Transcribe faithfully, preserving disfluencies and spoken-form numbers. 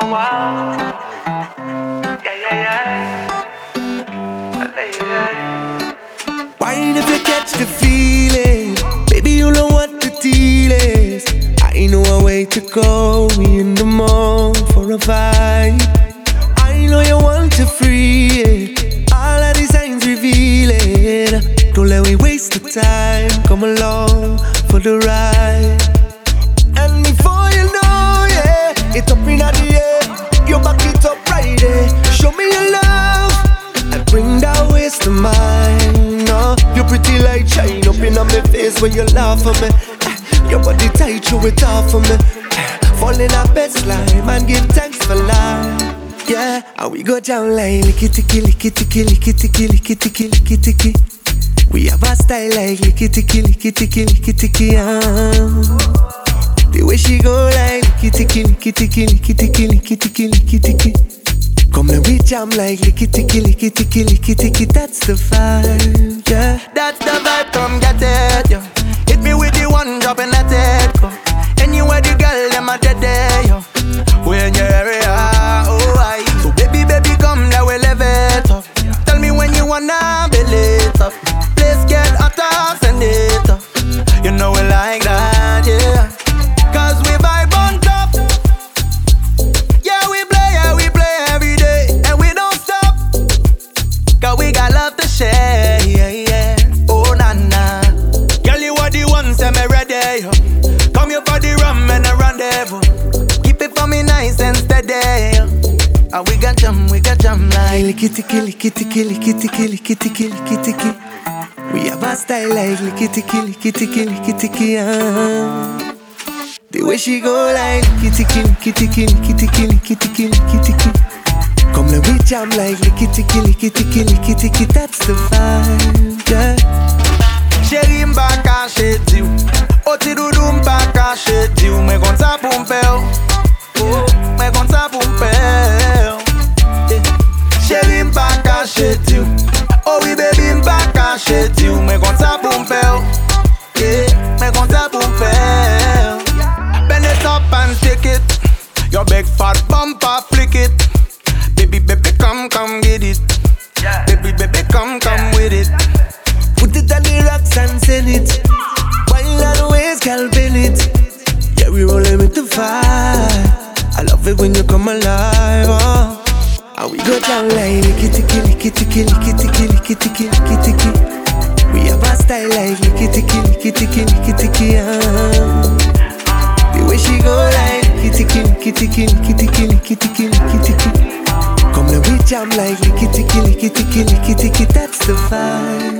one wild. Yeah, yeah, yeah. Wine if you catch the feeling, baby you know what the deal is. I know a way to go, we in the mood for a vibe. I know you want to free it, all of these signs reveal it. Don't let me waste the time, come along for the ride. And before you know, yeah, it's up in the air, you back it up right there. Show me your love, and bring that waist to mine. No, you pretty like shine up in my face when you laugh at me. Your body tight, show it off for me. Fall in our best line, man, give thanks for life. Yeah, and we go down like licky ticky, licky ticky, licky ticky, licky ticky, licky ticky. We have a style like licky ticky, licky ticky, licky ticky, um. The way she go like licky ticky, licky ticky, licky ticky, licky ticky, licky ticky. Come and we jam like licky ticky, licky ticky, licky ticky. That's the vibe, yeah. That's the vibe, come get it, yo. Hit me with the one drop and let it go. Anywhere the girl, them a dead there, yo. We in your area, oh I. So baby, baby, come, now we live it up. Tell me when you wanna be lit up. Place get hotter, send it up. You know we like that, yeah. Cause we vibe on top. Yeah, we play, yeah, we play every day. And we don't stop. Cause we got love to share, yeah, yeah. Oh, nah, nah. Girl, you are the one, say me ready, yo. Come here for the rum and a rendezvous. Keep it for me nice and steady, yo. And we got jam, we got jam like licky ticky, licky ticky, licky ticky, licky ticky, licky ticky. We have a style like licky ticky, licky ticky, licky ticky, um. The way she go like licky ticky, licky ticky, licky ticky, licky ticky, licky ticky. Come let me jam like licky ticky, licky ticky, licky ticky. That's the vibe, yeah. Chérie m'baka chez you. Oti doudou m'baka chez you. Me konta pou m'pel. Oh, me konta pou m'pel. Chérie m'baka chez you. Oh oui baby m'baka chez you. Me konta pou m'pel. Yeah, me konta pou m'pel. Bend it up and take it. Your big fat bumper flick it. Baby, baby, come, come get it. Baby, baby, come, come with it. Put it on the rocks and send it. While on the ways, girl, bend it. Yeah, we rollin' with the fire. I love it when you come alive, oh. And we go down like licky ticky, licky ticky, licky ticky, licky ticky, licky ticky. We have a style like licky ticky, licky ticky, licky ticky, um. The way she go like licky ticky, licky ticky, licky ticky, licky ticky, licky ticky. Come let me jam like licky ticky, licky ticky, licky ticky. That's the vibe.